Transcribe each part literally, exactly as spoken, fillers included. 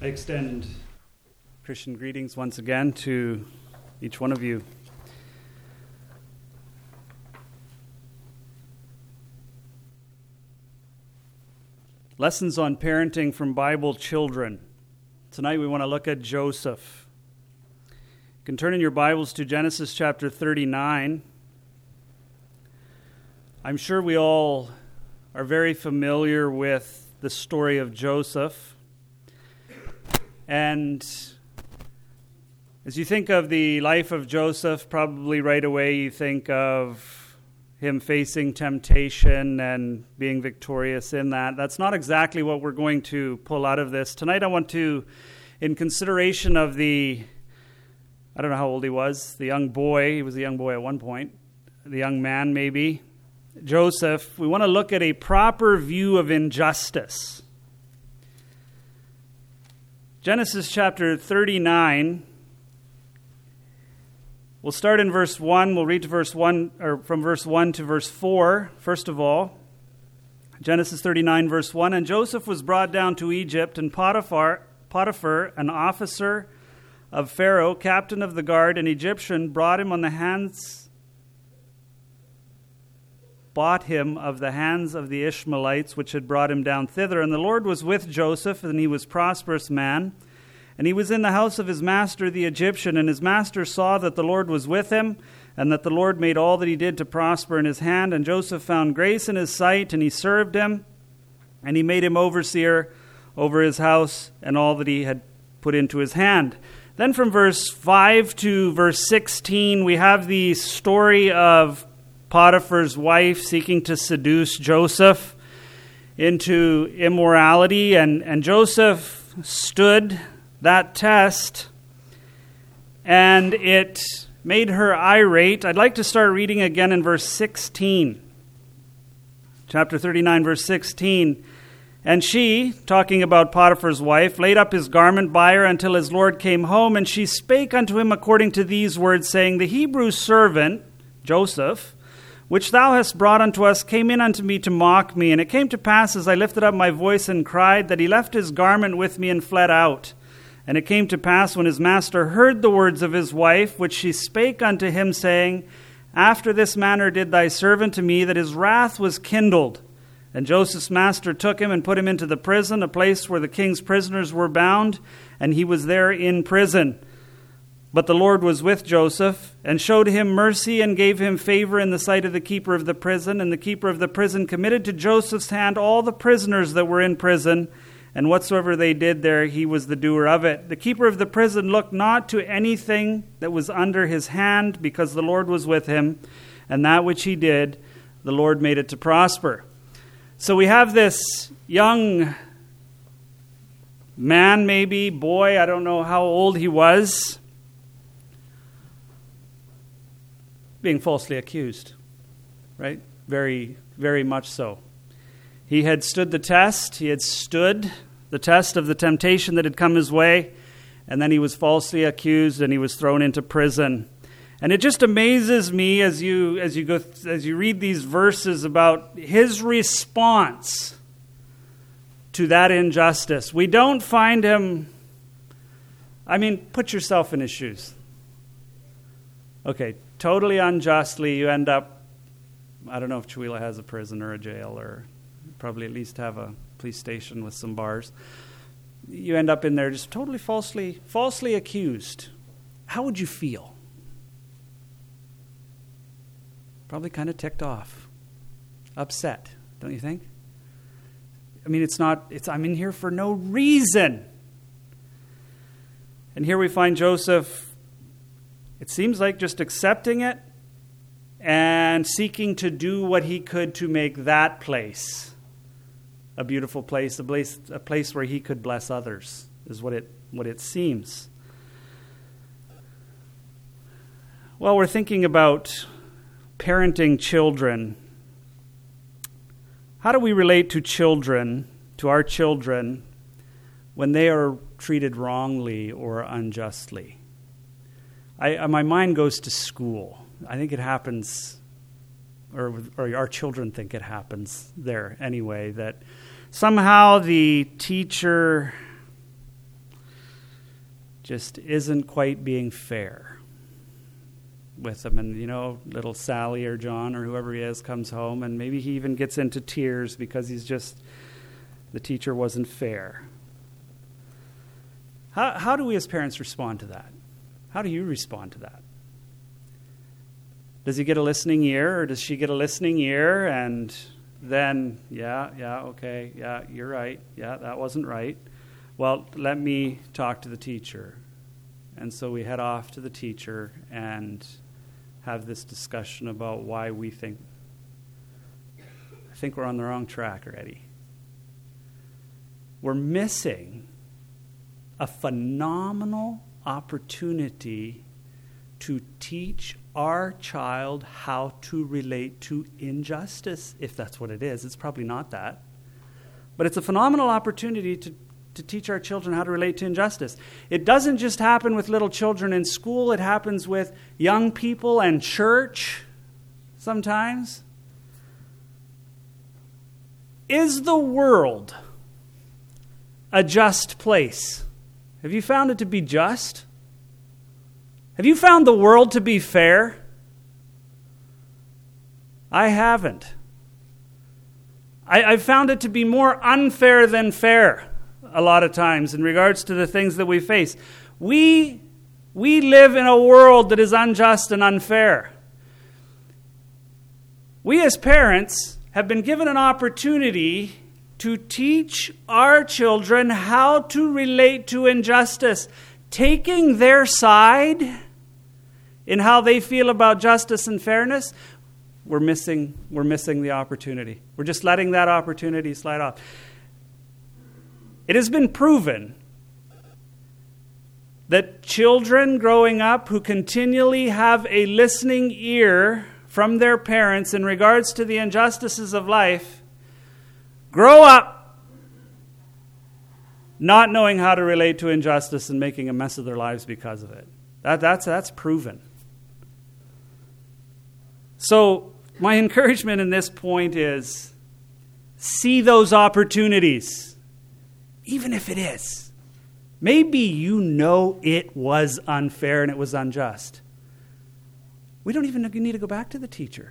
I extend Christian greetings once again to each one of you. Lessons on parenting from Bible children. Tonight we want to look at Joseph. You can turn in your Bibles to Genesis chapter thirty-nine. I'm sure we all are very familiar with the story of Joseph. And as you think of the life of Joseph, probably right away you think of him facing temptation and being victorious in that. That's not exactly what we're going to pull out of this. Tonight I want to, in consideration of the, I don't know how old he was, the young boy, he was a young boy at one point, the young man maybe, Joseph, we want to look at a proper view of injustice. Genesis chapter thirty-nine, we'll start in verse one, we'll read to verse one, or from verse one to verse four, first of all. Genesis thirty-nine, verse one, and Joseph was brought down to Egypt, and Potiphar, Potiphar, an officer of Pharaoh, captain of the guard, an Egyptian, brought him on the hands bought him of the hands of the Ishmaelites, which had brought him down thither. And the Lord was with Joseph, and he was a prosperous man. And he was in the house of his master, the Egyptian. And his master saw that the Lord was with him, and that the Lord made all that he did to prosper in his hand. And Joseph found grace in his sight, and he served him. And he made him overseer over his house, and all that he had put into his hand. Then from verse five to verse sixteen, we have the story of Potiphar's wife seeking to seduce Joseph into immorality, and, and Joseph stood that test, and it made her irate. I'd like to start reading again in verse sixteen. Chapter thirty-nine, verse sixteen. And she, talking about Potiphar's wife, laid up his garment by her until his Lord came home, and she spake unto him according to these words, saying, The Hebrew servant, Joseph, which thou hast brought unto us, came in unto me to mock me. And it came to pass, as I lifted up my voice and cried, that he left his garment with me and fled out. And it came to pass, when his master heard the words of his wife, which she spake unto him, saying, After this manner did thy servant to me, that his wrath was kindled. And Joseph's master took him and put him into the prison, a place where the king's prisoners were bound, and he was there in prison. But the Lord was with Joseph, and showed him mercy, and gave him favor in the sight of the keeper of the prison. And the keeper of the prison committed to Joseph's hand all the prisoners that were in prison, and whatsoever they did there, he was the doer of it. The keeper of the prison looked not to anything that was under his hand, because the Lord was with him, and that which he did, the Lord made it to prosper. So we have this young man, maybe, boy, I don't know how old he was, being falsely accused, right? Very, very much so. He had stood the test. He had stood the test of the temptation that had come his way, and then he was falsely accused, and he was thrown into prison. And it just amazes me as you as you go as you read these verses about his response to that injustice. We don't find him. I mean, put yourself in his shoes. Okay. Totally unjustly, you end up, I don't know if Chihuahua has a prison or a jail, or probably at least have a police station with some bars. You end up in there just totally falsely, falsely accused. How would you feel? Probably kind of ticked off, upset, don't you think? I mean, it's not, it's, I'm in here for no reason. And here we find Joseph, it seems like just accepting it and seeking to do what he could to make that place a beautiful place, a place, a place where he could bless others, is what it what it seems. Well, we're thinking about parenting children. How do we relate to children, to our children, when they are treated wrongly or unjustly? I, my mind goes to school. I think it happens, or, or our children think it happens there anyway, that somehow the teacher just isn't quite being fair with them. And, you know, little Sally or John or whoever he is comes home, and maybe he even gets into tears because he's just, the teacher wasn't fair. How, how do we as parents respond to that? How do you respond to that? Does he get a listening ear, or does she get a listening ear, and then, yeah, yeah, okay, yeah, you're right, yeah, that wasn't right. Well, let me talk to the teacher. And so we head off to the teacher and have this discussion about why we think, I think we're on the wrong track already. We're missing a phenomenal opportunity to teach our child how to relate to injustice, if that's what it is. It's probably not that. But it's a phenomenal opportunity to, to teach our children how to relate to injustice. It doesn't just happen with little children in school. It happens with young people and church sometimes. Is the world a just place? Have you found it to be just? Have you found the world to be fair? I haven't. I, I've found it to be more unfair than fair a lot of times in regards to the things that we face. We, we live in a world that is unjust and unfair. We as parents have been given an opportunity to teach our children how to relate to injustice, taking their side in how they feel about justice and fairness. We're missing, we're missing the opportunity. We're just letting that opportunity slide off. It has been proven that children growing up who continually have a listening ear from their parents in regards to the injustices of life grow up not knowing how to relate to injustice and making a mess of their lives because of it. That, that's, that's proven. So my encouragement in this point is see those opportunities, even if it is. Maybe you know it was unfair and it was unjust. We don't even need to go back to the teacher.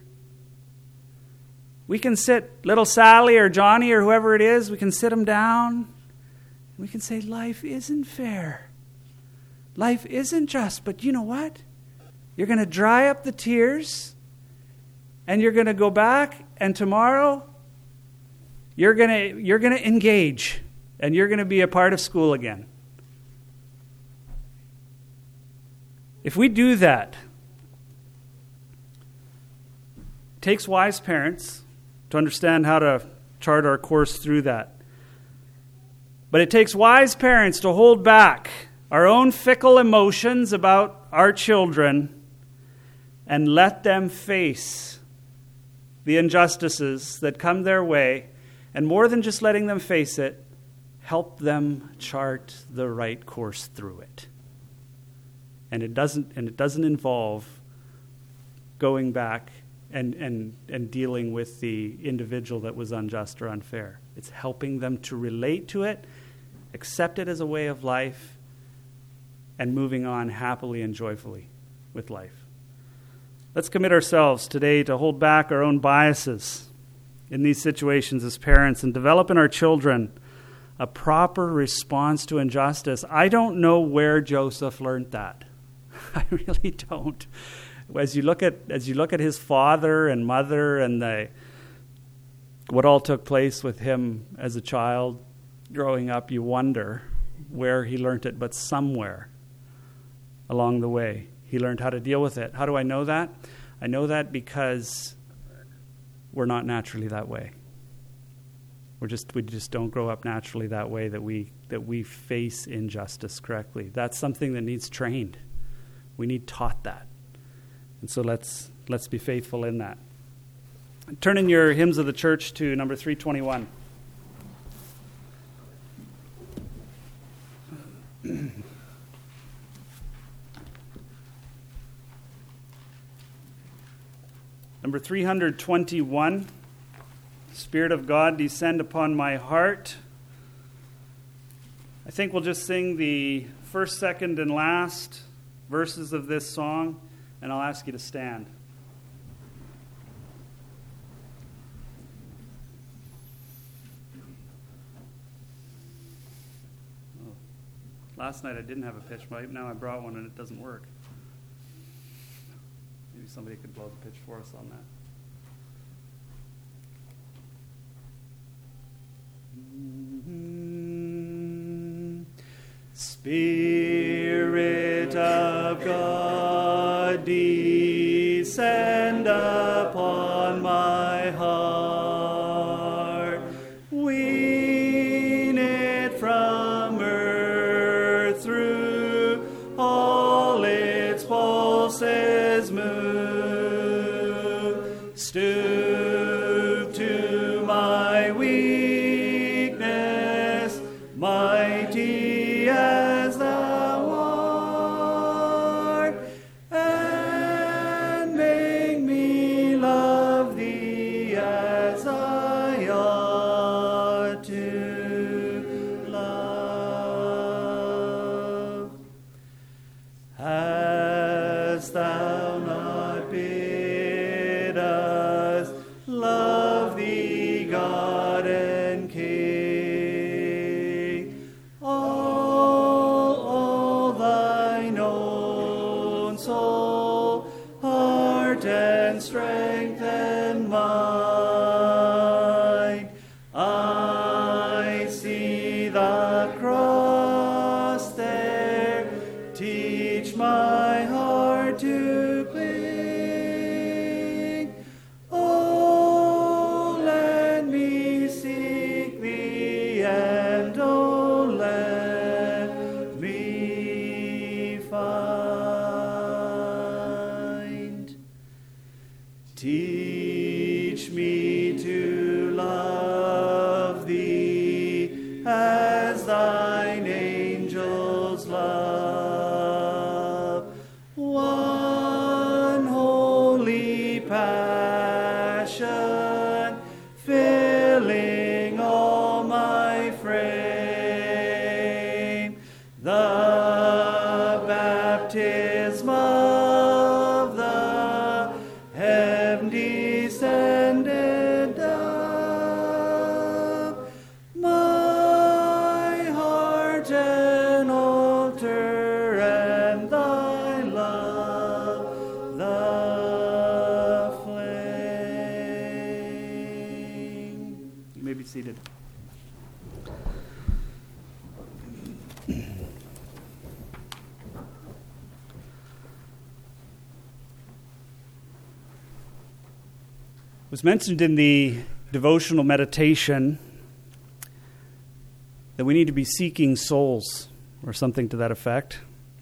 We can sit little Sally or Johnny or whoever it is, we can sit them down. We can say, life isn't fair. Life isn't just. But you know what? You're going to dry up the tears, and you're going to go back, and tomorrow you're going to you're going to engage, and you're going to be a part of school again. If we do that, it takes wise parents to understand how to chart our course through that. But it takes wise parents to hold back our own fickle emotions about our children and let them face the injustices that come their way, and more than just letting them face it, help them chart the right course through it. And it doesn't and it doesn't involve going back and, and, and dealing with the individual that was unjust or unfair. It's helping them to relate to it, accept it as a way of life, and moving on happily and joyfully with life. Let's commit ourselves today to hold back our own biases in these situations as parents and develop in our children a proper response to injustice. I don't know where Joseph learned that. I really don't. As you look at as you look at his father and mother and the what all took place with him as a child growing up, you wonder where he learned it, but somewhere along the way he learned how to deal with it. How do I know that? I know that because we're not naturally that way. We're just we just don't grow up naturally that way, that we that we face injustice correctly. That's something that needs trained. We need taught that. And so let's let's be faithful in that. Turn in your hymns of the church to number three twenty-one. Number three twenty-one. Spirit of God, descend upon my heart. I think we'll just sing the first, second, and last verses of this song, and I'll ask you to stand. Oh. Last night I didn't have a pitch pipe. Now I brought one and it doesn't work. Maybe somebody could blow the pitch for us on that. Spirit of God, descend upon my heart. Wean it from earth, through all its pulses move. Stoop to my weakness, mighty as thou art, and make me love thee as I ought to love. Hast thou not bid us love thee, God and King? All, all thine own soul, heart and strength and mind. I see the cross there, teach my heart to cling. Oh, let me seek thee, and oh, let me find. Teach me to love thee as thine angels love. One holy passion filling all my frame. The baptism of the heaven descended dove, my heart an altar, and thy love the flame. You may be seated. It was mentioned in the devotional meditation that we need to be seeking souls, or something to that effect.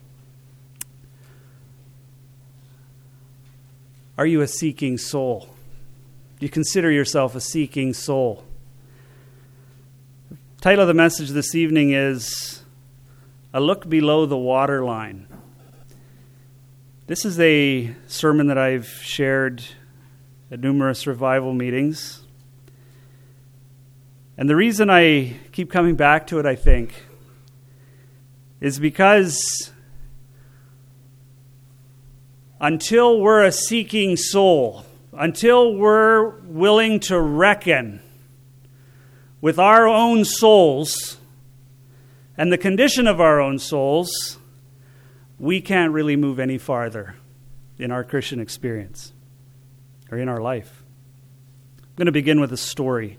Are you a seeking soul? Do you consider yourself a seeking soul? The title of the message this evening is A Look Below the Waterline. This is a sermon that I've shared at numerous revival meetings. And the reason I keep coming back to it, I think, is because until we're a seeking soul, until we're willing to reckon with our own souls and the condition of our own souls, we can't really move any farther in our Christian experience or in our life. I'm going to begin with a story.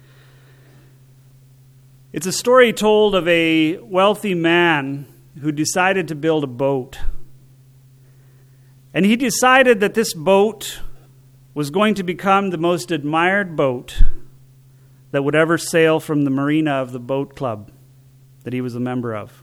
It's a story told of a wealthy man who decided to build a boat. And he decided that this boat was going to become the most admired boat that would ever sail from the marina of the boat club that he was a member of.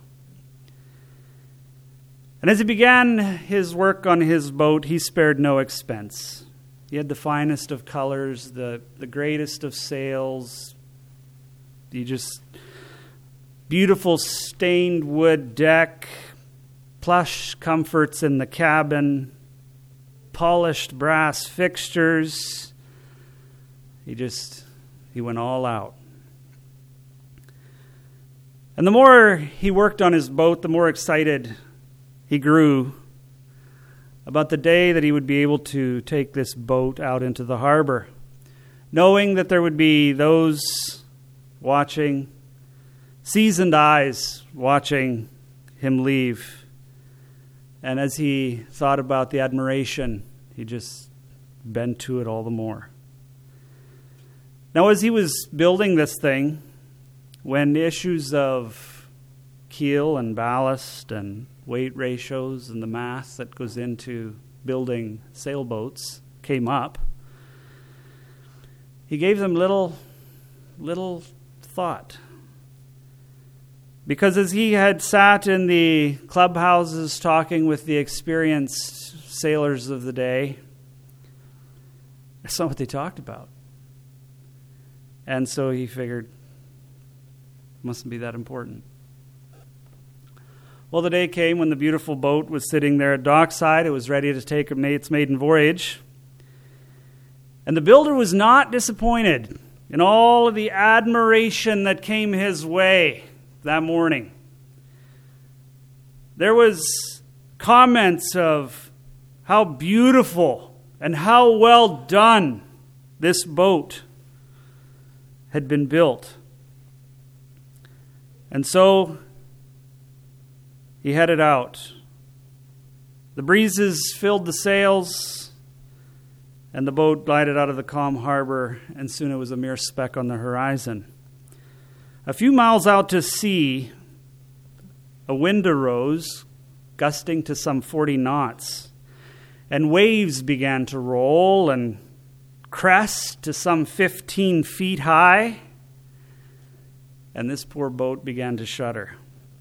And as he began his work on his boat, he spared no expense. He had the finest of colors, the, the greatest of sails. He just beautiful stained wood deck, plush comforts in the cabin, polished brass fixtures. He just, he went all out. And the more he worked on his boat, the more excited he grew about the day that he would be able to take this boat out into the harbor, knowing that there would be those watching, seasoned eyes watching him leave. And as he thought about the admiration, he just bent to it all the more. Now, as he was building this thing, when issues of keel and ballast and weight ratios and the math that goes into building sailboats came up, he gave them little, little thought. Because as he had sat in the clubhouses talking with the experienced sailors of the day, that's not what they talked about. And so he figured, mustn't be that important. Well, the day came when the beautiful boat was sitting there at dockside. It was ready to take its maiden voyage. And the builder was not disappointed in all of the admiration that came his way that morning. There was comments of how beautiful and how well done this boat had been built. And so he headed out. The breezes filled the sails, and the boat glided out of the calm harbor, and soon it was a mere speck on the horizon. A few miles out to sea, a wind arose, gusting to some forty knots, and waves began to roll and crest to some fifteen feet high, and this poor boat began to shudder.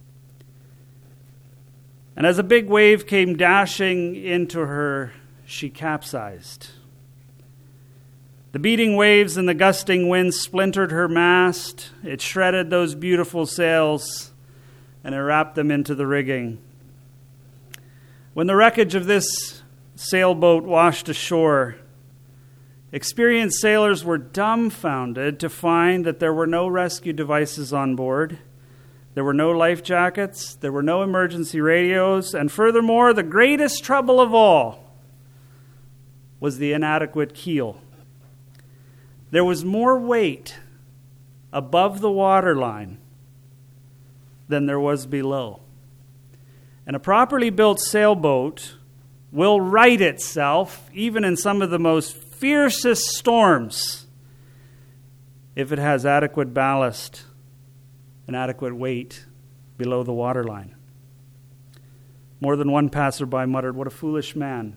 And as a big wave came dashing into her, she capsized. The beating waves and the gusting winds splintered her mast. It shredded those beautiful sails, and it wrapped them into the rigging. When the wreckage of this sailboat washed ashore, experienced sailors were dumbfounded to find that there were no rescue devices on board. There were no life jackets. There were no emergency radios. And furthermore, the greatest trouble of all was the inadequate keel. There was more weight above the waterline than there was below. And a properly built sailboat will right itself, even in some of the most fiercest storms, if it has adequate ballast and adequate weight below the waterline. More than one passerby muttered, "What a foolish man."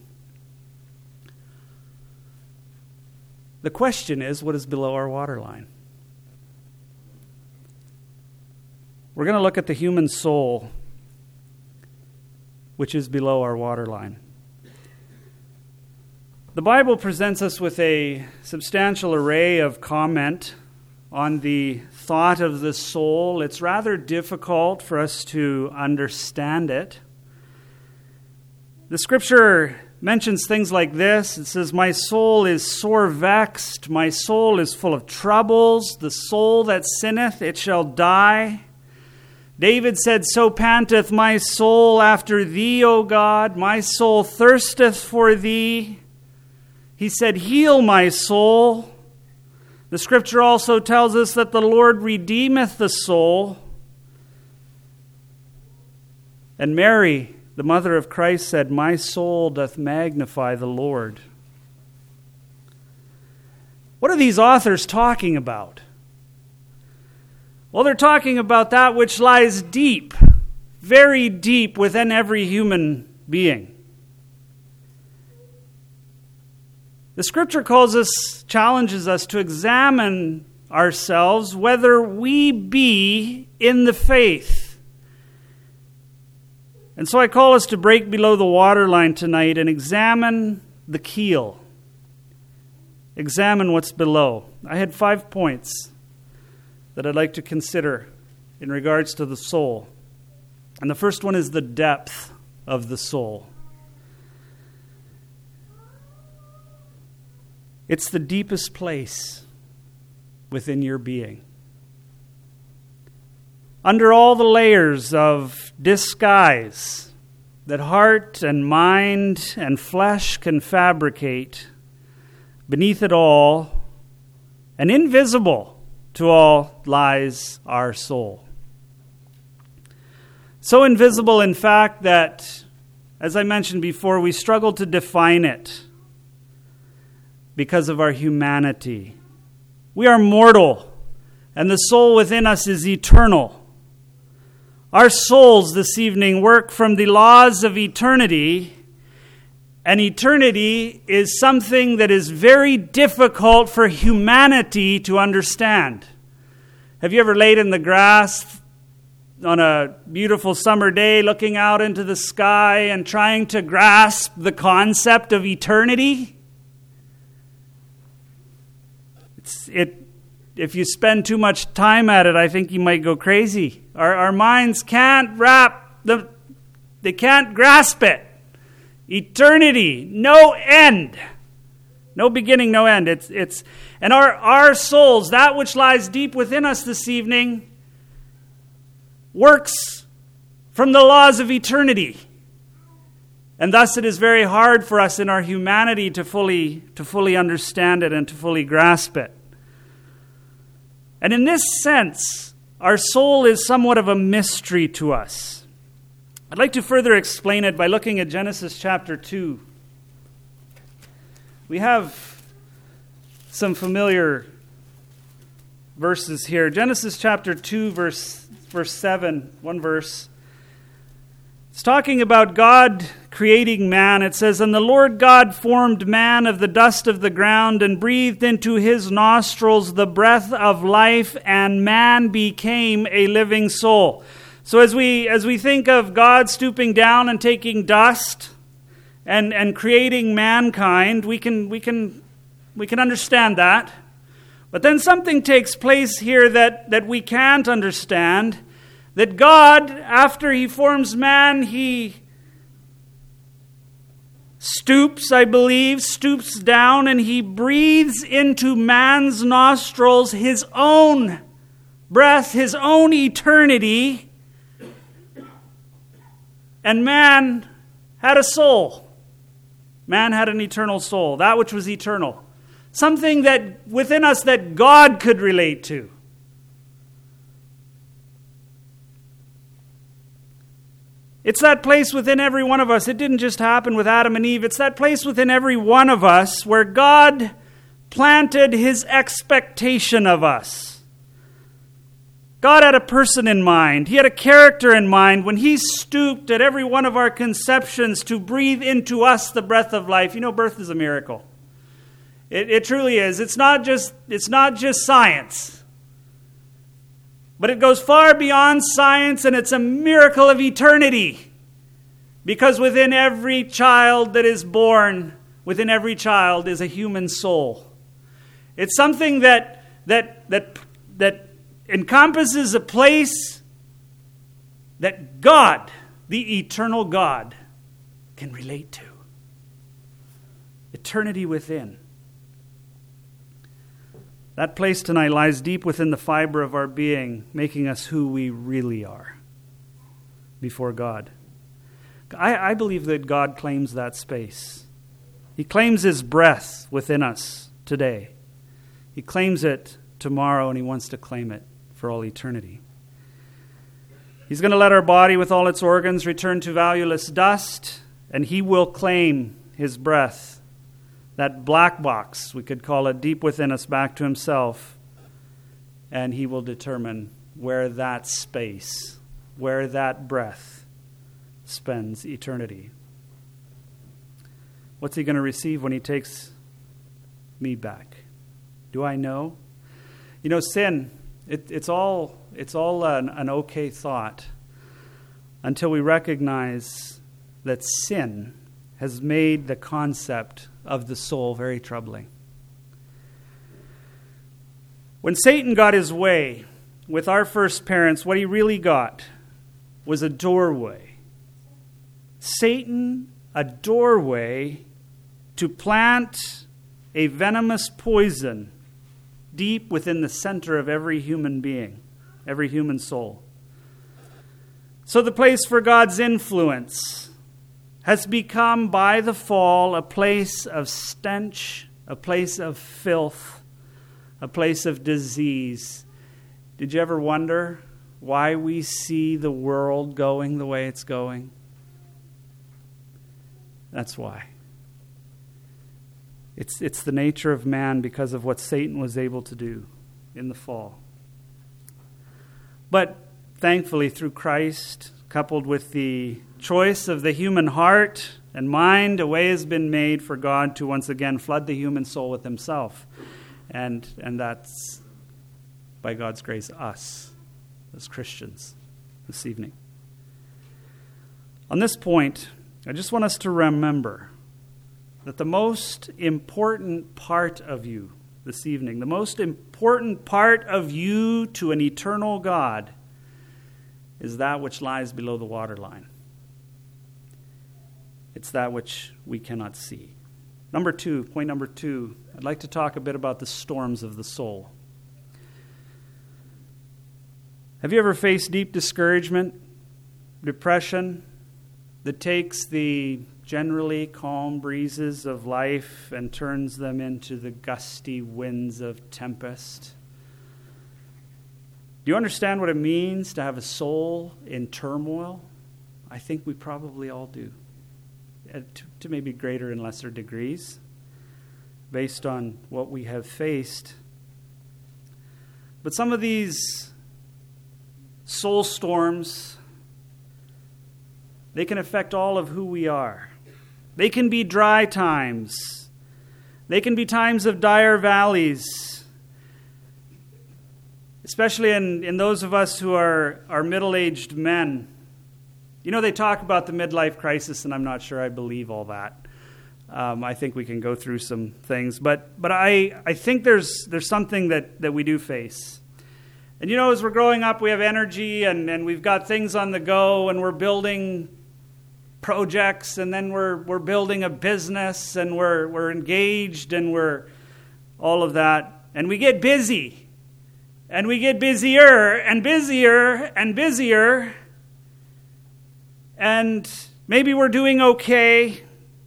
The question is, what is below our waterline? We're going to look at the human soul, which is below our waterline. The Bible presents us with a substantial array of comment on the thought of the soul. It's rather difficult for us to understand it. The Scripture mentions things like this. It says, "My soul is sore vexed. My soul is full of troubles. The soul that sinneth, it shall die." David said, "So panteth my soul after thee, O God. My soul thirsteth for thee." He said, "Heal my soul." The Scripture also tells us that the Lord redeemeth the soul. And Mary, the mother of Christ, said, "My soul doth magnify the Lord." What are these authors talking about? Well, they're talking about that which lies deep, very deep within every human being. The Scripture calls us, challenges us to examine ourselves whether we be in the faith. And so I call us to break below the waterline tonight and examine the keel. Examine what's below. I had five points that I'd like to consider in regards to the soul. And the first one is the depth of the soul. It's the deepest place within your being. under all the layers of disguise that heart and mind and flesh can fabricate, beneath it all, and invisible to all, lies our soul. So invisible, in fact, that, as I mentioned before, we struggle to define it because of our humanity. We are mortal, and the soul within us is eternal. Our souls this evening work from the laws of eternity, and eternity is something that is very difficult for humanity to understand. Have you ever laid in the grass on a beautiful summer day, looking out into the sky and trying to grasp the concept of eternity? It's, it, if you spend too much time at it, I think you might go crazy. Our, our minds can't wrap, the, they can't grasp it. Eternity, no end. No beginning, no end. It's, it's, and our, our souls, that which lies deep within us this evening, works from the laws of eternity. And thus it is very hard for us in our humanity to fully, to fully understand it and to fully grasp it. And in this sense, our soul is somewhat of a mystery to us. I'd like to further explain it by looking at Genesis chapter two. We have some familiar verses here. Genesis chapter two, verse Verse seven, one verse. It's talking about God creating man. It says, "And the Lord God formed man of the dust of the ground and breathed into his nostrils the breath of life, and man became a living soul." So as we as we think of God stooping down and taking dust and, and creating mankind, we can we can we can understand that. But then something takes place here that, that we can't understand. That God, after he forms man, he stoops, I believe, stoops down, and he breathes into man's nostrils his own breath, his own eternity. And man had a soul. Man had an eternal soul, that which was eternal. Something that within us that God could relate to. It's that place within every one of us. It didn't just happen with Adam and Eve. It's that place within every one of us where God planted his expectation of us. God had a person in mind. He had a character in mind when he stooped at every one of our conceptions to breathe into us the breath of life. You know, birth is a miracle. It, it truly is. It's not just, it's not just science. But it goes far beyond science, and it's a miracle of eternity. Because within every child that is born, within every child is a human soul. It's something that that that that encompasses a place that God, the eternal God, can relate to. Eternity within. That place tonight lies deep within the fiber of our being, making us who we really are before God. I, I believe that God claims that space. He claims his breath within us today. He claims it tomorrow, and he wants to claim it for all eternity. He's going to let our body with all its organs return to valueless dust, and he will claim his breath, that black box, we could call it, deep within us, back to himself. And he will determine where that space, where that breath spends eternity. What's he going to receive when he takes me back? Do I know? You know, sin, it, it's all, it's all an, an okay thought until we recognize that sin has made the concept of the soul very troubling. When Satan got his way with our first parents, what he really got was a doorway. Satan, a doorway to plant a venomous poison deep within the center of every human being, every human soul. So the place for God's influence has become, by the fall, a place of stench, a place of filth, a place of disease. Did you ever wonder why we see the world going the way it's going? That's why. It's, it's the nature of man because of what Satan was able to do in the fall. But thankfully, through Christ, coupled with the choice of the human heart and mind, a way has been made for God to once again flood the human soul with himself. And, and that's, by God's grace, us as Christians this evening. On this point, I just want us to remember that the most important part of you this evening, the most important part of you to an eternal God, is that which lies below the waterline. It's that which we cannot see. Number two, point number two, I'd like to talk a bit about the storms of the soul. Have you ever faced deep discouragement, depression, that takes the generally calm breezes of life and turns them into the gusty winds of tempest? Do you understand what it means to have a soul in turmoil? I think we probably all do, to, to maybe greater and lesser degrees, based on what we have faced. But some of these soul storms, they can affect all of who we are. They can be dry times. They can be times of dire valleys, especially in, in those of us who are, are middle-aged men. You know, they talk about the midlife crisis, and I'm not sure I believe all that. Um, I think we can go through some things. But but I, I think there's there's something that, that we do face. And you know, as we're growing up, we have energy, and, and we've got things on the go, and we're building projects, and then we're we're building a business, and we're we're engaged, and we're all of that. And we get busy. And we get busier and busier and busier. And maybe we're doing okay.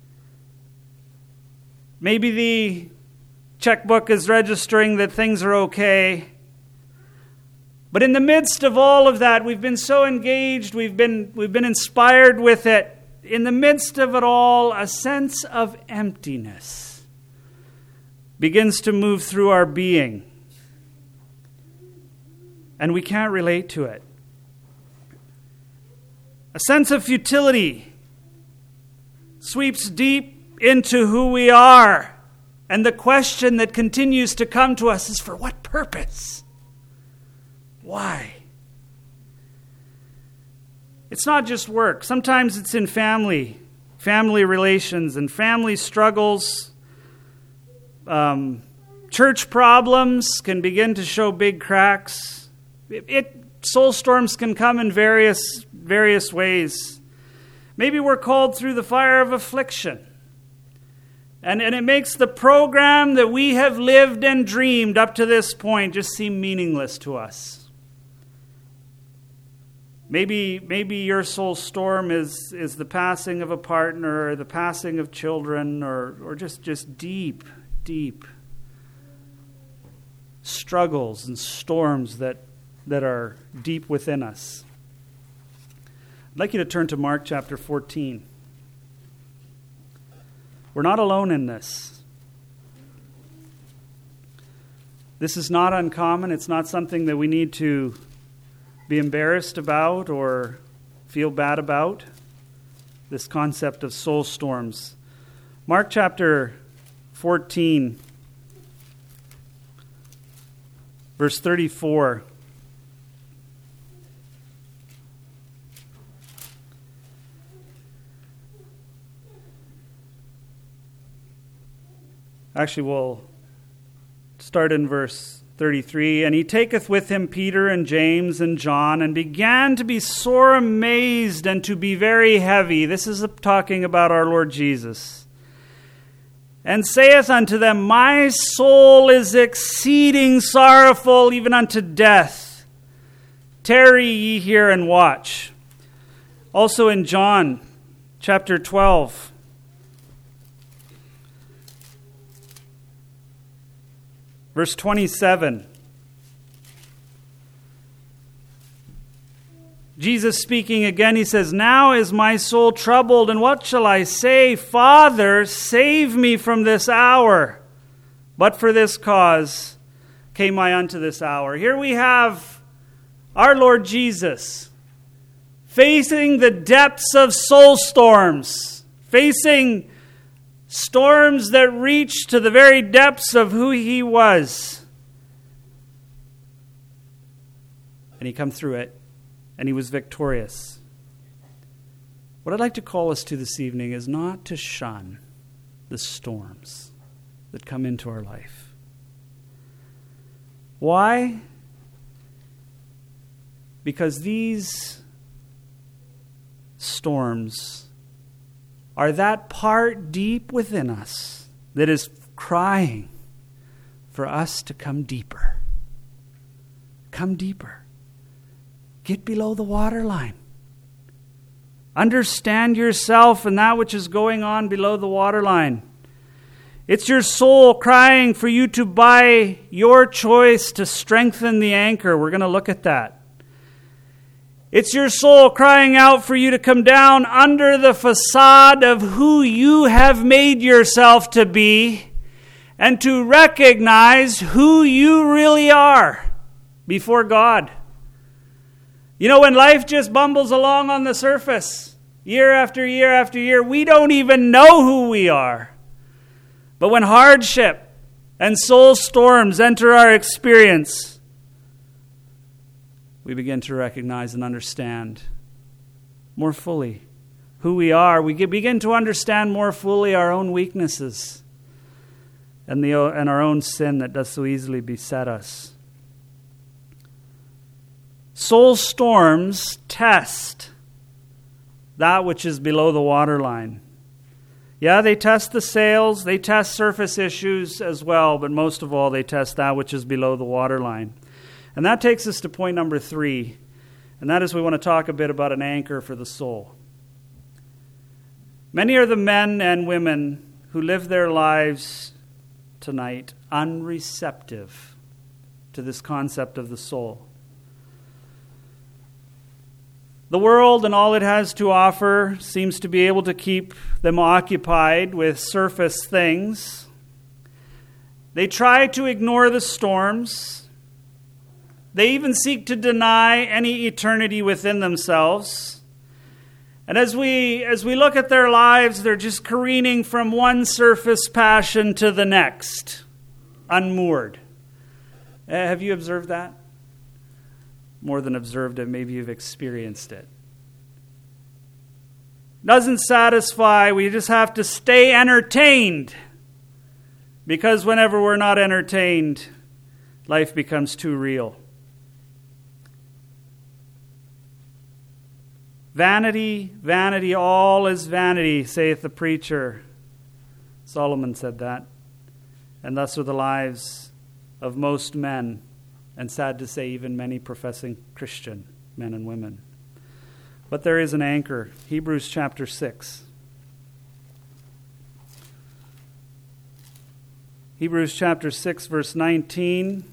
Maybe the checkbook is registering that things are okay. But in the midst of all of that, we've been so engaged, we've been we've been inspired with it. In the midst of it all, a sense of emptiness begins to move through our being. And we can't relate to it. A sense of futility sweeps deep into who we are. And the question that continues to come to us is, for what purpose? Why? It's not just work. Sometimes it's in family, family relations and family struggles. Um, church problems can begin to show big cracks. It, it soul storms can come in various various ways. Maybe we're called through the fire of affliction. And, and it makes the program that we have lived and dreamed up to this point just seem meaningless to us. Maybe maybe your soul storm is, is the passing of a partner, or the passing of children, or, or just, just deep, deep struggles and storms that, that are deep within us. I'd like you to turn to Mark chapter fourteen. We're not alone in this. This is not uncommon. It's not something that we need to be embarrassed about or feel bad about, this concept of soul storms. Mark chapter fourteen, verse thirty-four. Actually, we'll start in verse thirty-three. And he taketh with him Peter and James and John, and began to be sore amazed and to be very heavy. This is talking about our Lord Jesus. And saith unto them, My soul is exceeding sorrowful, even unto death. Tarry ye here and watch. Also in John chapter twelve, verse twenty-seven. Jesus speaking again, he says, "Now is my soul troubled, and what shall I say? Father, save me from this hour. But for this cause came I unto this hour." Here we have our Lord Jesus facing the depths of soul storms, facing storms that reach to the very depths of who he was. And he come through it. And he was victorious. What I'd like to call us to this evening is not to shun the storms that come into our life. Why? Because these storms are that part deep within us that is crying for us to come deeper. Come deeper. Get below the waterline. Understand yourself and that which is going on below the waterline. It's your soul crying for you to by your choice to strengthen the anchor. We're going to look at that. It's your soul crying out for you to come down under the facade of who you have made yourself to be and to recognize who you really are before God. You know, when life just bumbles along on the surface, year after year after year, we don't even know who we are. But when hardship and soul storms enter our experience, we begin to recognize and understand more fully who we are. We begin to understand more fully our own weaknesses and, the, and our own sin that does so easily beset us. Soul storms test that which is below the waterline. Yeah, they test the sails, they test surface issues as well, but most of all, they test that which is below the waterline. And that takes us to point number three, and that is we want to talk a bit about an anchor for the soul. Many are the men and women who live their lives tonight unreceptive to this concept of the soul. The world and all it has to offer seems to be able to keep them occupied with surface things. They try to ignore the storms. They even seek to deny any eternity within themselves. And as we as we look at their lives, they're just careening from one surface passion to the next, unmoored. Uh, have you observed that? More than observed it, maybe you've experienced it. Doesn't satisfy, we just have to stay entertained. Because whenever we're not entertained, life becomes too real. Vanity, vanity, all is vanity, saith the preacher. Solomon said that. And thus are the lives of most men. And sad to say, even many professing Christian men and women. But there is an anchor. Hebrews chapter six. Hebrews chapter six, verse nineteen.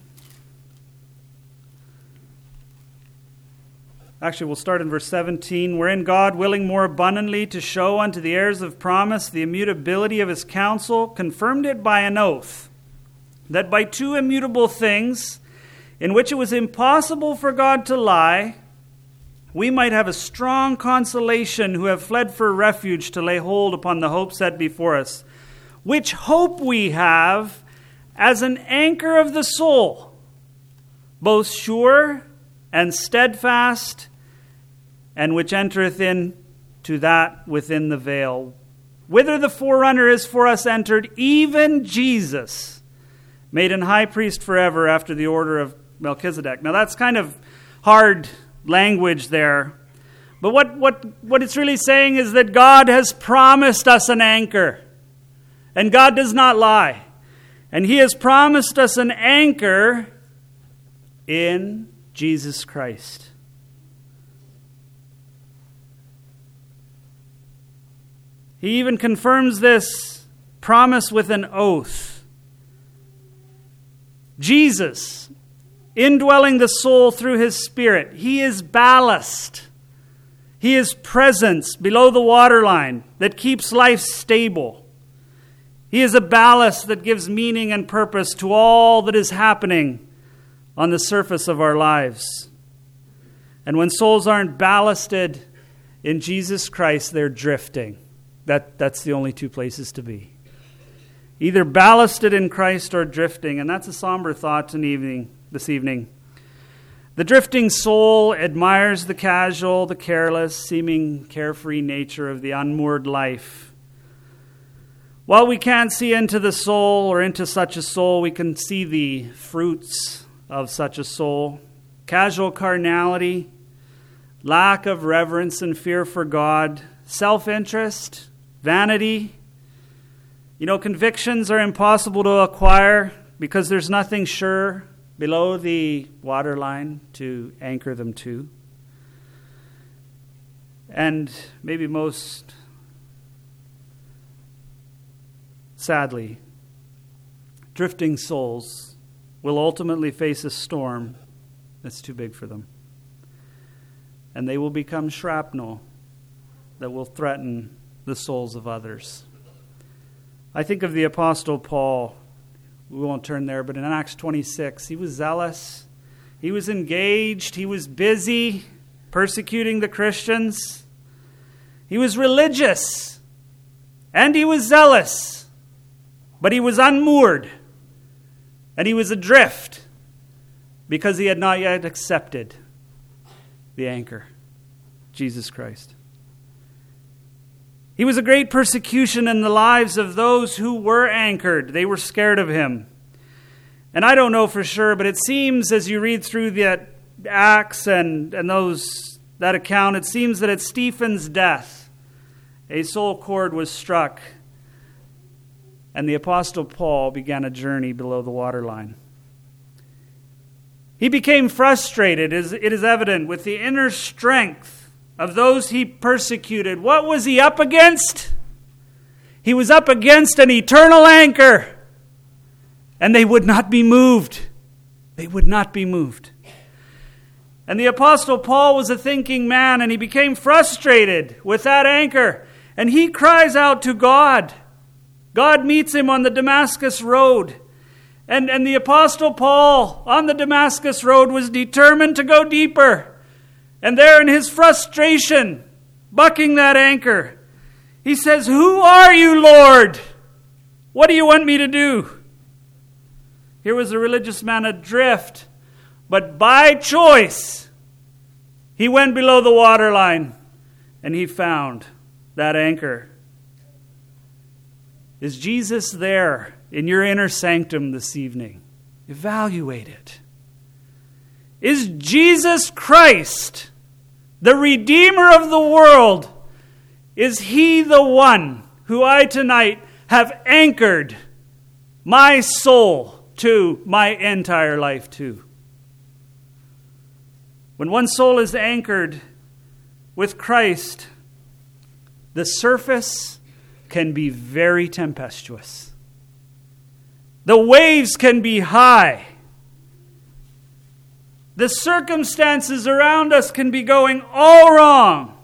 Actually, we'll start in verse seventeen. "Wherein God, willing more abundantly to show unto the heirs of promise the immutability of his counsel, confirmed it by an oath, that by two immutable things, in which it was impossible for God to lie, we might have a strong consolation who have fled for refuge to lay hold upon the hope set before us. Which hope we have as an anchor of the soul, both sure and steadfast, and which entereth in to that within the veil, whither the forerunner is for us entered, even Jesus, made an high priest forever after the order of Melchizedek." Now that's kind of hard language there. But what, what, what it's really saying is that God has promised us an anchor. And God does not lie. And he has promised us an anchor in Jesus Christ. He even confirms this promise with an oath. Jesus, indwelling the soul through his Spirit, he is ballast. He is presence below the waterline that keeps life stable. He is a ballast that gives meaning and purpose to all that is happening on the surface of our lives. And when souls aren't ballasted in Jesus Christ, they're drifting. That, that's the only two places to be. Either ballasted in Christ or drifting. And that's a somber thought in evening, this evening. The drifting soul admires the casual, the careless, seeming carefree nature of the unmoored life. While we can't see into the soul or into such a soul, we can see the fruits of such a soul. Casual carnality, lack of reverence and fear for God, self-interest, vanity. You know, convictions are impossible to acquire because there's nothing sure below the waterline to anchor them to. And maybe most sadly, drifting souls will ultimately face a storm that's too big for them. And they will become shrapnel that will threaten the souls of others. I think of the Apostle Paul. We won't turn there, but in Acts twenty-six, he was zealous. He was engaged. He was busy persecuting the Christians. He was religious. And he was zealous. But he was unmoored. And he was adrift because he had not yet accepted the anchor, Jesus Christ. He was a great persecution in the lives of those who were anchored. They were scared of him. And I don't know for sure, but it seems as you read through the Acts and, and those that account, it seems that at Stephen's death, a soul cord was struck, and the Apostle Paul began a journey below the waterline. He became frustrated, as it is evident, with the inner strength of those he persecuted. What was he up against? He was up against an eternal anchor. And they would not be moved. They would not be moved. And the Apostle Paul was a thinking man, and he became frustrated with that anchor. And he cries out to God. God meets him on the Damascus road. And, and the Apostle Paul on the Damascus road was determined to go deeper. And there in his frustration, bucking that anchor, he says, "Who are you, Lord? What do you want me to do?" Here was a religious man adrift, but by choice, he went below the waterline and he found that anchor. Is Jesus there in your inner sanctum this evening? Evaluate it. Is Jesus Christ, the Redeemer of the world, is he the one who I tonight have anchored my soul to, my entire life to? When one soul is anchored with Christ, the surface can be very tempestuous. The waves can be high. The circumstances around us can be going all wrong.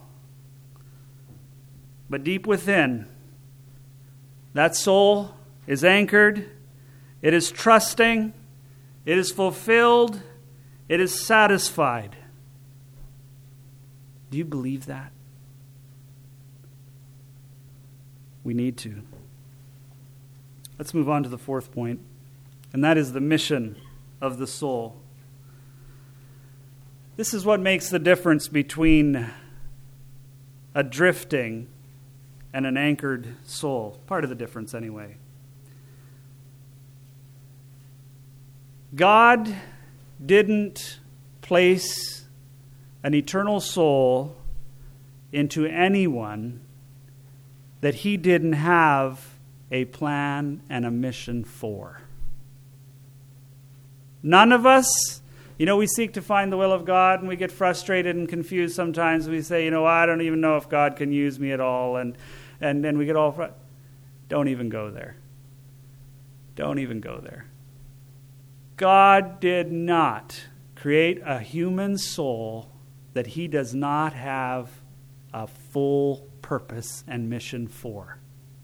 But deep within, that soul is anchored, it is trusting, it is fulfilled, it is satisfied. Do you believe that? We need to. Let's move on to the fourth point, and that is the mission of the soul. This is what makes the difference between a drifting and an anchored soul. Part of the difference, anyway. God didn't place an eternal soul into anyone that he didn't have a plan and a mission for. None of us, you know, we seek to find the will of God and we get frustrated and confused sometimes. We say, you know, I don't even know if God can use me at all. And And then we get all, don't even go there. Don't even go there. God did not create a human soul that he does not have a full purpose and mission for.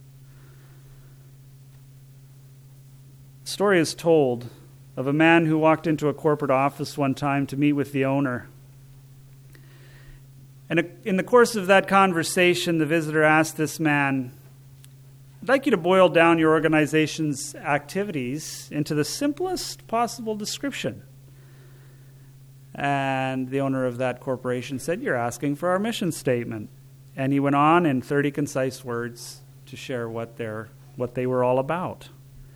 The story is told of a man who walked into a corporate office one time to meet with the owner. And in the course of that conversation, the visitor asked this man, I'd like you to boil down your organization's activities into the simplest possible description. And the owner of that corporation said, you're asking for our mission statement. And he went on in thirty concise words to share what they're, what they were all about.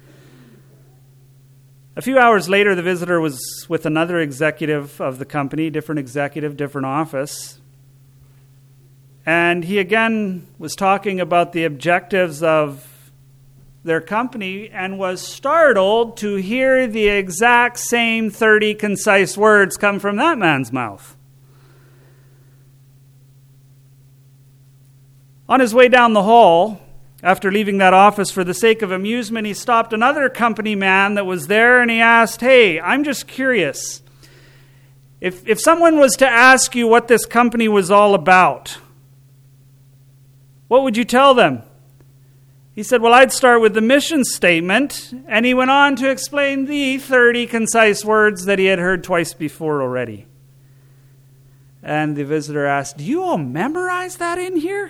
A few hours later, the visitor was with another executive of the company, different executive, different office. And he again was talking about the objectives of their company and was startled to hear the exact same thirty concise words come from that man's mouth. On his way down the hall, after leaving that office, for the sake of amusement, he stopped another company man that was there and he asked, hey, I'm just curious. If, if someone was to ask you what this company was all about, what would you tell them? He said, well, I'd start with the mission statement. And he went on to explain the thirty concise words that he had heard twice before already. And the visitor asked, do you all memorize that in here?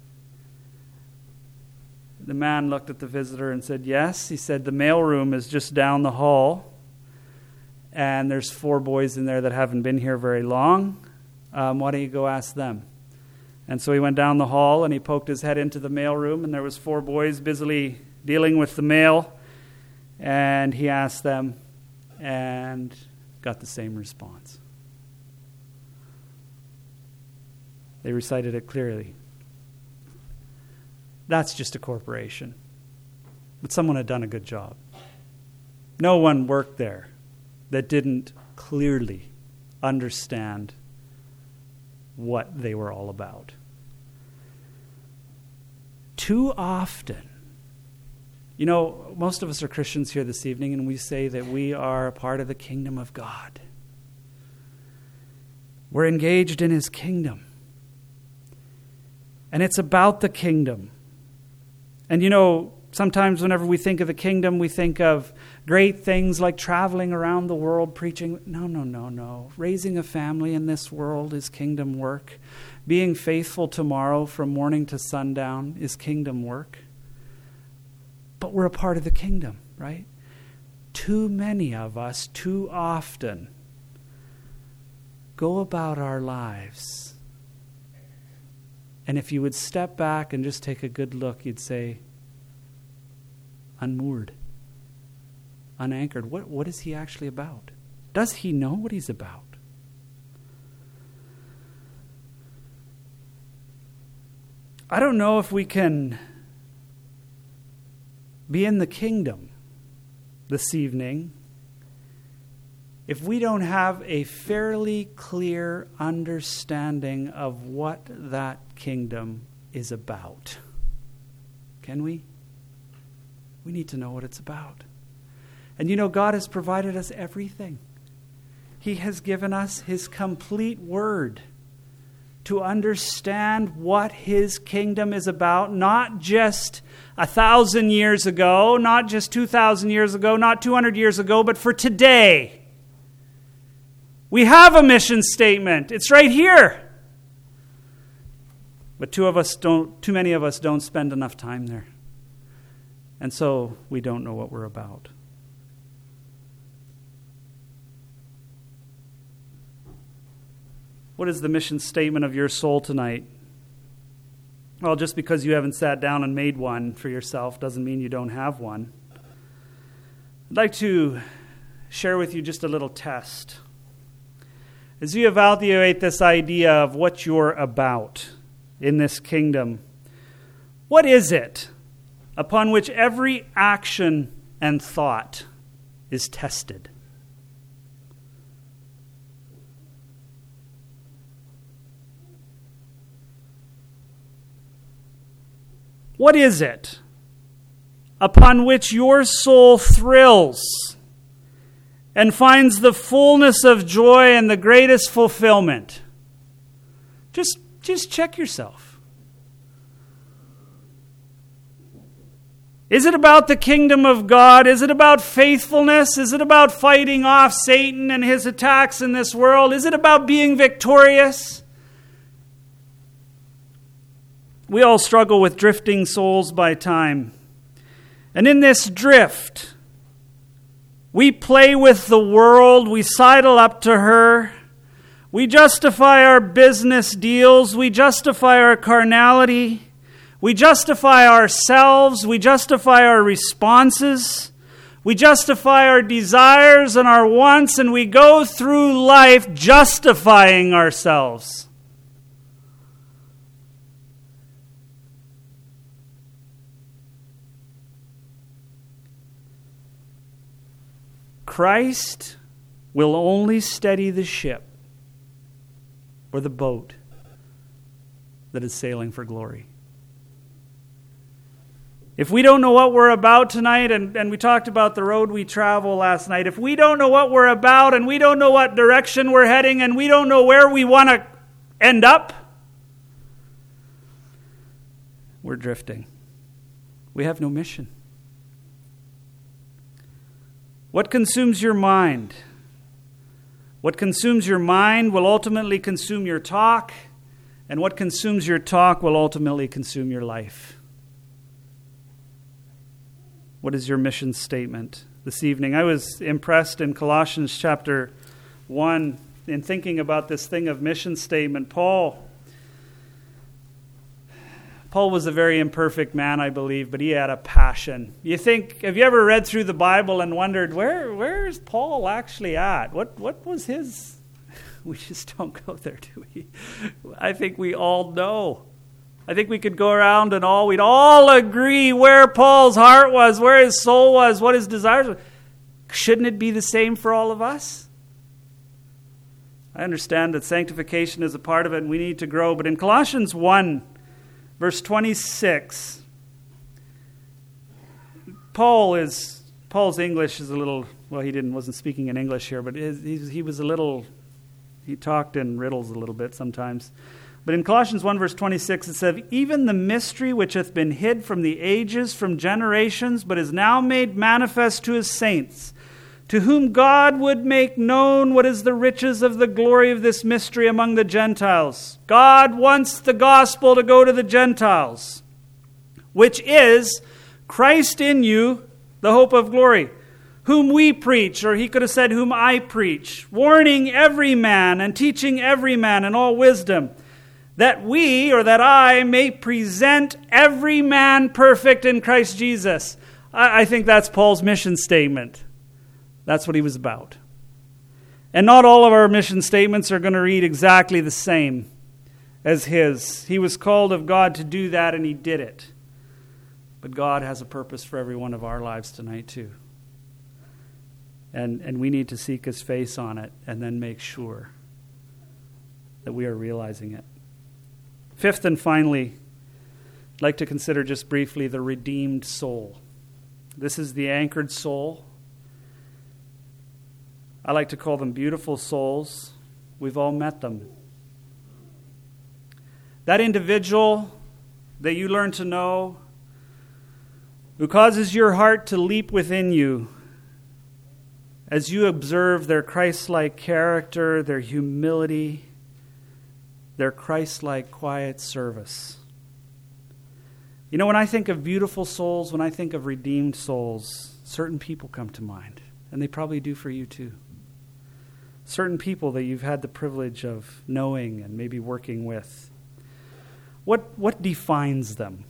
The man looked at the visitor and said, yes. He said, the mailroom is just down the hall. And there's four boys in there that haven't been here very long. Um, why don't you go ask them? And so he went down the hall and he poked his head into the mailroom, and there was four boys busily dealing with the mail. And he asked them and got the same response. They recited it clearly. That's just a corporation. But someone had done a good job. No one worked there that didn't clearly understand what they were all about. Too often, you know, most of us are Christians here this evening, and we say that we are a part of the kingdom of God. We're engaged in his kingdom. And it's about the kingdom. And you know, sometimes whenever we think of the kingdom, we think of great things like traveling around the world preaching. No, no, no, no. Raising a family in this world is kingdom work. Being faithful tomorrow from morning to sundown is kingdom work. But we're a part of the kingdom, right? Too many of us, too often, go about our lives. And if you would step back and just take a good look, you'd say, unmoored, unanchored. What, what is he actually about? Does he know what he's about? I don't know if we can be in the kingdom this evening if we don't have a fairly clear understanding of what that kingdom is about. Can we? We need to know what it's about. And you know, God has provided us everything. He has given us his complete word to understand what his kingdom is about, not just a thousand years ago, not just two thousand years ago, not two hundred years ago, but for today. We have a mission statement. It's right here. But two of us don't, too many of us don't spend enough time there. And so we don't know what we're about. What is the mission statement of your soul tonight? Well, just because you haven't sat down and made one for yourself doesn't mean you don't have one. I'd like to share with you just a little test. As you evaluate this idea of what you're about in this kingdom, what is it upon which every action and thought is tested? What is it upon which your soul thrills and finds the fullness of joy and the greatest fulfillment? Just, just check yourself. Is it about the kingdom of God? Is it about faithfulness? Is it about fighting off Satan and his attacks in this world? Is it about being victorious? We all struggle with drifting souls by time. And in this drift, we play with the world, we sidle up to her, we justify our business deals, we justify our carnality, we justify ourselves, we justify our responses, we justify our desires and our wants, and we go through life justifying ourselves. Christ will only steady the ship or the boat that is sailing for glory. If we don't know what we're about tonight, and, and we talked about the road we travel last night, if we don't know what we're about and we don't know what direction we're heading and we don't know where we want to end up, we're drifting. We have no mission. What consumes your mind? What consumes your mind will ultimately consume your talk, and what consumes your talk will ultimately consume your life. What is your mission statement this evening? I was impressed in Colossians chapter one in thinking about this thing of mission statement. Paul Paul was a very imperfect man, I believe, but he had a passion. You think, have you ever read through the Bible and wondered, where where is Paul actually at? What what was his? We just don't go there, do we? I think we all know. I think we could go around and all we'd all agree where Paul's heart was, where his soul was, what his desires were. Shouldn't it be the same for all of us? I understand that sanctification is a part of it and we need to grow, but in Colossians one, verse twenty-six, Paul is Paul's English is a little, well, he didn't wasn't speaking in English here, but his, he, he was a little, he talked in riddles a little bit sometimes. But in Colossians one, verse twenty-six, it said, "Even the mystery which hath been hid from the ages, from generations, but is now made manifest to his saints, to whom God would make known what is the riches of the glory of this mystery among the Gentiles." God wants the gospel to go to the Gentiles, which is Christ in you, the hope of glory, whom we preach, or he could have said whom I preach, warning every man and teaching every man in all wisdom, that we, or that I, may present every man perfect in Christ Jesus. I, I think that's Paul's mission statement. That's what he was about. And not all of our mission statements are going to read exactly the same as his. He was called of God to do that, and he did it. But God has a purpose for every one of our lives tonight too. And, and we need to seek his face on it and then make sure that we are realizing it. Fifth and finally, I'd like to consider just briefly the redeemed soul. This is the anchored soul. I like to call them beautiful souls. We've all met them. That individual that you learn to know, who causes your heart to leap within you as you observe their Christ-like character, their humility, their Christ-like quiet service. You know, when I think of beautiful souls, when I think of redeemed souls, certain people come to mind, and they probably do for you too. Certain people that you've had the privilege of knowing and maybe working with. What, what defines them?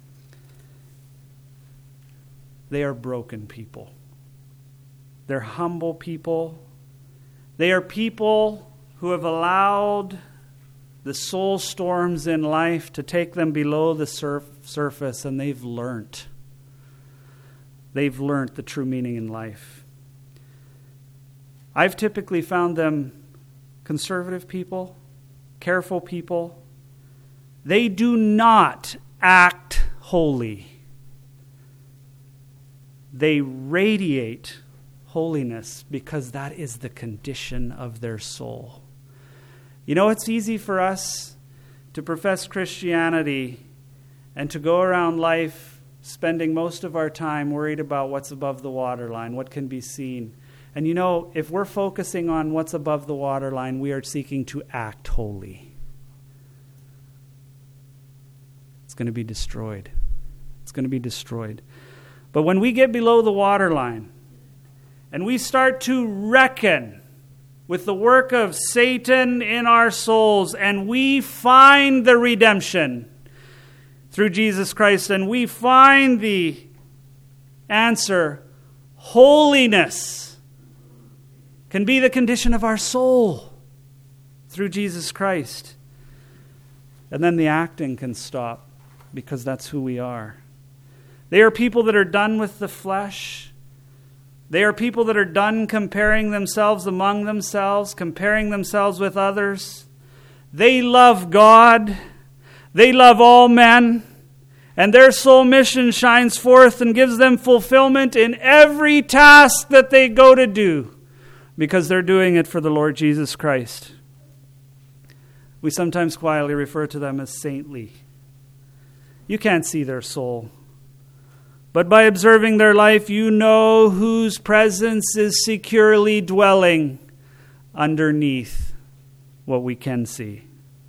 They are broken people. They're humble people. They are people who have allowed the soul storms in life to take them below the surf, surface, and they've learnt. They've learnt the true meaning in life. I've typically found them conservative people, careful people. They do not act holy. They radiate holiness because that is the condition of their soul. You know, it's easy for us to profess Christianity and to go around life spending most of our time worried about what's above the waterline, what can be seen. And you know, if we're focusing on what's above the waterline, we are seeking to act holy. It's going to be destroyed. It's going to be destroyed. But when we get below the waterline and we start to reckon with the work of Satan in our souls, and we find the redemption through Jesus Christ, and we find the answer, holiness can be the condition of our soul through Jesus Christ. And then the acting can stop because that's who we are. They are people that are done with the flesh. They are people that are done comparing themselves among themselves, comparing themselves with others. They love God. They love all men. And their sole mission shines forth and gives them fulfillment in every task that they go to do because they're doing it for the Lord Jesus Christ. We sometimes quietly refer to them as saintly. You can't see their soul. But by observing their life, you know whose presence is securely dwelling underneath what we can see.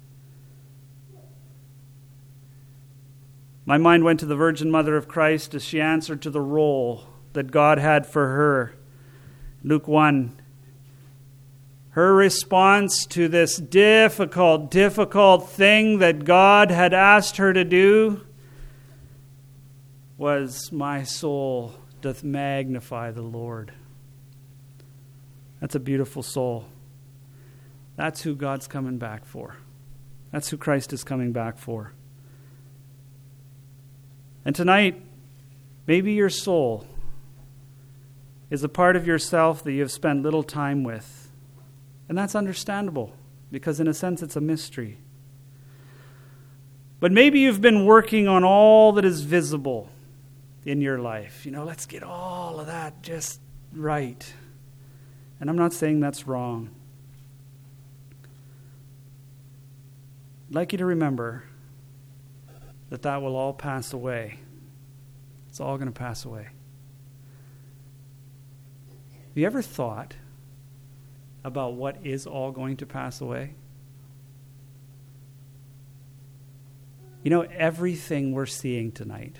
My mind went to the Virgin Mother of Christ as she answered to the role that God had for her. Luke one. Her response to this difficult, difficult thing that God had asked her to do was, my soul doth magnify the Lord. That's a beautiful soul. That's who God's coming back for. That's who Christ is coming back for. And tonight, maybe your soul is a part of yourself that you have spent little time with. And that's understandable, because in a sense it's a mystery. But maybe you've been working on all that is visible in your life. You know, let's get all of that just right. And I'm not saying that's wrong. I'd like you to remember that that will all pass away. It's all going to pass away. Have you ever thought about what is all going to pass away? You know, everything we're seeing tonight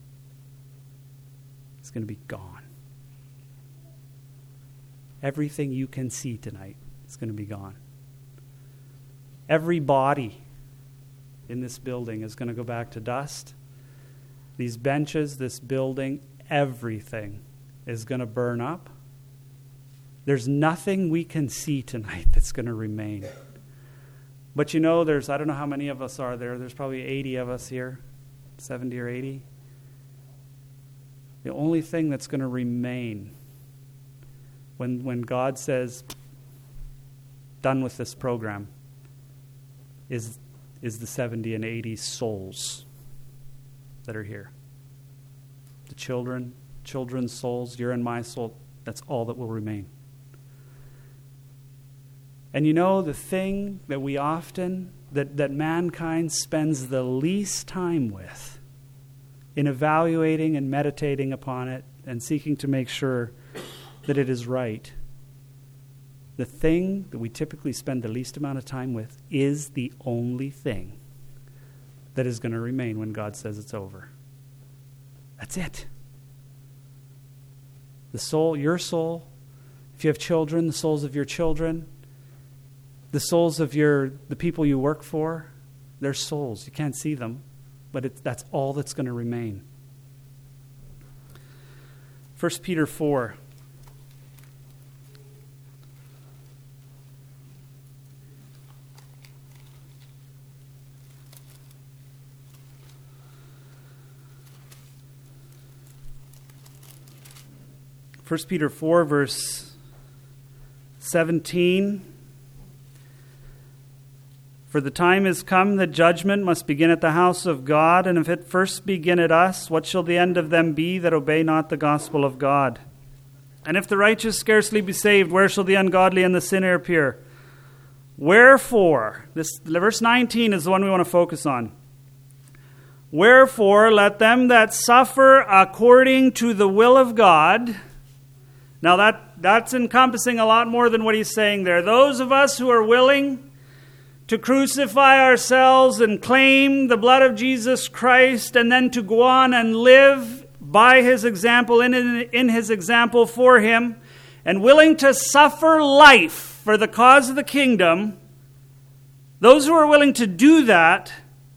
is going to be gone. Everything you can see tonight is going to be gone. Every body in this building is going to go back to dust. These benches, this building, everything is going to burn up. There's nothing we can see tonight that's going to remain. But you know, there's, I don't know how many of us are there. There's probably eighty of us here, seventy or eighty. The only thing that's going to remain when, when God says, done with this program, is, is the seventy and eighty souls that are here. The children, children's souls, your and my soul, that's all that will remain. And you know, the thing that we often, that, that mankind spends the least time with in evaluating and meditating upon it and seeking to make sure that it is right, the thing that we typically spend the least amount of time with is the only thing that is going to remain when God says it's over. That's it. The soul, your soul, if you have children, the souls of your children, the souls of your the people you work for, they're souls. You can't see them, but it's, that's all that's going to remain. First Peter four. First Peter four, verse seventeen. For the time is come that judgment must begin at the house of God, and if it first begin at us, what shall the end of them be that obey not the gospel of God? And if the righteous scarcely be saved, where shall the ungodly and the sinner appear? Wherefore, this verse nineteen is the one we want to focus on. Wherefore, let them that suffer according to the will of God. Now that, that's encompassing a lot more than what he's saying there. Those of us who are willing to crucify ourselves and claim the blood of Jesus Christ, and then to go on and live by his example, in, in his example for him, and willing to suffer life for the cause of the kingdom, those who are willing to do that,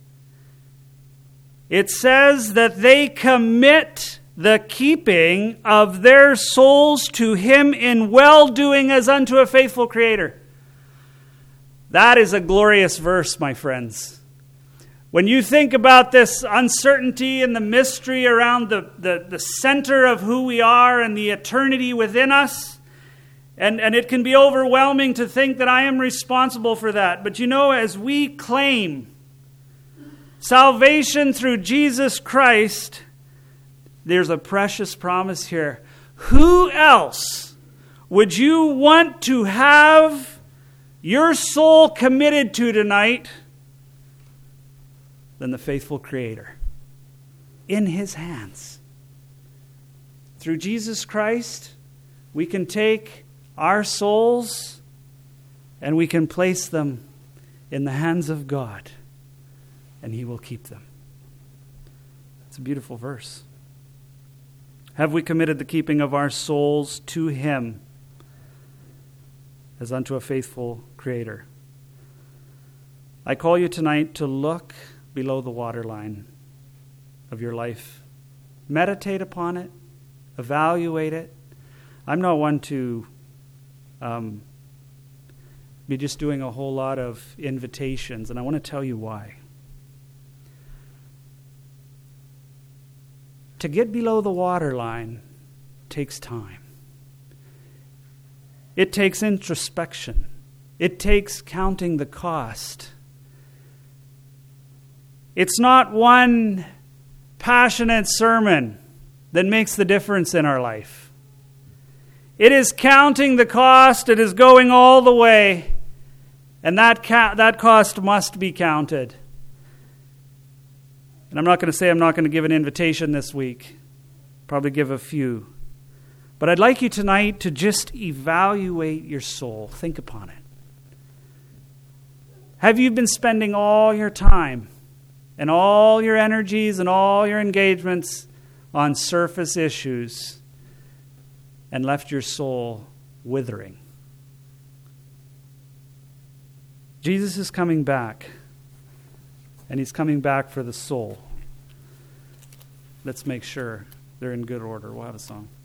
it says that they commit the keeping of their souls to him in well-doing as unto a faithful Creator. That is a glorious verse, my friends. When you think about this uncertainty and the mystery around the, the, the center of who we are and the eternity within us, and, and it can be overwhelming to think that I am responsible for that. But you know, as we claim salvation through Jesus Christ, there's a precious promise here. Who else would you want to have your soul committed to tonight than the faithful Creator? In his hands. Through Jesus Christ, we can take our souls and we can place them in the hands of God, and he will keep them. It's a beautiful verse. Have we committed the keeping of our souls to him as unto a faithful Creator? I call you tonight to look below the waterline of your life. Meditate upon it. Evaluate it. I'm not one to um, be just doing a whole lot of invitations, and I want to tell you why. To get below the waterline takes time. It takes introspection. It takes counting the cost. It's not one passionate sermon that makes the difference in our life. It is counting the cost. It is going all the way. And that ca- that cost must be counted. And I'm not going to say I'm not going to give an invitation this week. Probably give a few. But I'd like you tonight to just evaluate your soul. Think upon it. Have you been spending all your time and all your energies and all your engagements on surface issues and left your soul withering? Jesus is coming back, and he's coming back for the soul. Let's make sure they're in good order. We'll have a song.